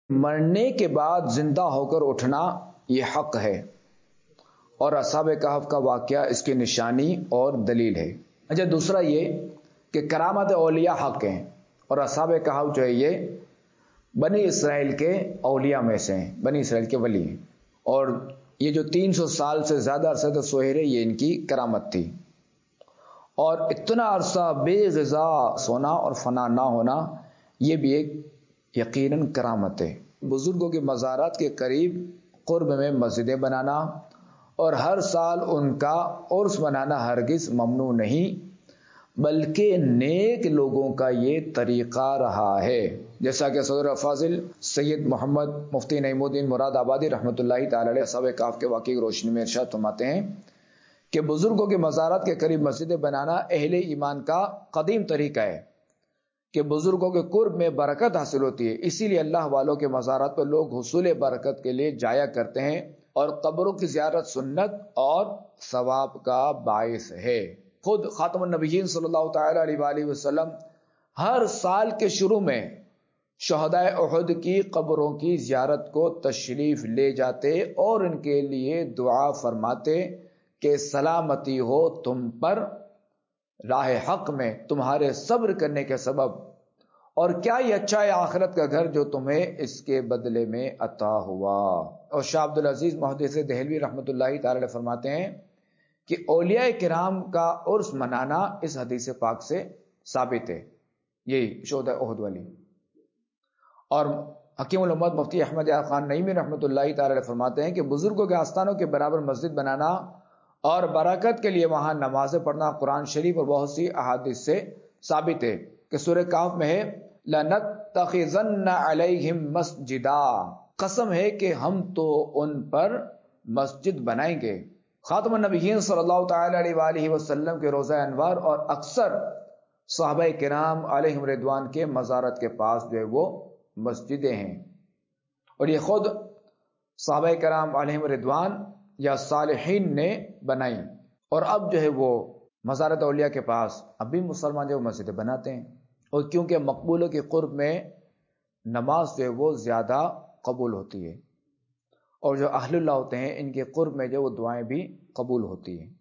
مرنے کے بعد زندہ ہو کر اٹھنا یہ حق ہے، اور اصحاب کہف کا واقعہ اس کی نشانی اور دلیل ہے۔ اچھا، دوسرا یہ کہ کرامت اولیاء حق ہیں، اور اصحاب کہف جو ہے یہ بنی اسرائیل کے اولیاء میں سے ہیں، بنی اسرائیل کے ولی ہیں، اور یہ جو 300 سال سے زیادہ عرصہ تک سوئے رہے، یہ ان کی کرامت تھی۔ اور اتنا عرصہ بے غذا سونا اور فنا نہ ہونا، یہ بھی ایک یقیناً کرامت ہے۔ بزرگوں کے مزارات کے قریب قرب میں مسجدیں بنانا اور ہر سال ان کا عرس منانا ہرگز ممنوع نہیں، بلکہ نیک لوگوں کا یہ طریقہ رہا ہے، جیسا کہ صدر فاضل سید محمد مفتی نعیم الدین مراد آبادی رحمۃ اللہ تعالی علیہ اصحاب کہف کے واقعے کی روشنی میں ارشاد فرماتے ہیں کہ بزرگوں کے مزارات کے قریب مسجدیں بنانا اہل ایمان کا قدیم طریقہ ہے کہ بزرگوں کے قرب میں برکت حاصل ہوتی ہے، اسی لیے اللہ والوں کے مزارات پر لوگ حصول برکت کے لیے جایا کرتے ہیں، اور قبروں کی زیارت سنت اور ثواب کا باعث ہے۔ خود خاتم النبیین صلی اللہ تعالی علیہ وآلہ وسلم ہر سال کے شروع میں شہدائے احد کی قبروں کی زیارت کو تشریف لے جاتے اور ان کے لیے دعا فرماتے کہ سلامتی ہو تم پر راہ حق میں تمہارے صبر کرنے کے سبب، اور کیا یہ اچھا ہے آخرت کا گھر جو تمہیں اس کے بدلے میں عطا ہوا۔ اور شاہ عبد العزیز محدث دہلوی رحمۃ اللہ تعالی علیہ فرماتے ہیں کہ اولیاء کرام کا عرس منانا اس حدیث پاک سے ثابت ہے، یہی شہداء احد والی۔ اور حکیم الامت مفتی احمد یار خان نعیمی رحمۃ اللہ تعالی علیہ فرماتے ہیں کہ بزرگوں کے آستانوں کے برابر مسجد بنانا اور برکت کے لیے وہاں نمازیں پڑھنا قرآن شریف اور بہت سی احادیث سے ثابت ہے کہ سورہ کہف میں ہے لَنَتَّخِذَنَّ عَلَيْهِمْ مَسْجِدًا، قسم ہے کہ ہم تو ان پر مسجد بنائیں گے۔ خاتم النبیین صلی اللہ تعالی علیہ وآلہ وسلم کے روضہ انوار اور اکثر صحابہ کرام علیہم رضوان کے مزارت کے پاس جو ہے وہ مسجدیں ہیں، اور یہ خود صحابہ کرام علیہم رضوان یا صالحین نے بنائی، اور اب جو ہے وہ مزارت اولیاء کے پاس اب بھی مسلمان جو مسجدیں بناتے ہیں، اور کیونکہ مقبولوں کے قرب میں نماز جو ہے وہ زیادہ قبول ہوتی ہے، اور جو اہل اللہ ہوتے ہیں ان کے قرب میں جو وہ دعائیں بھی قبول ہوتی ہیں۔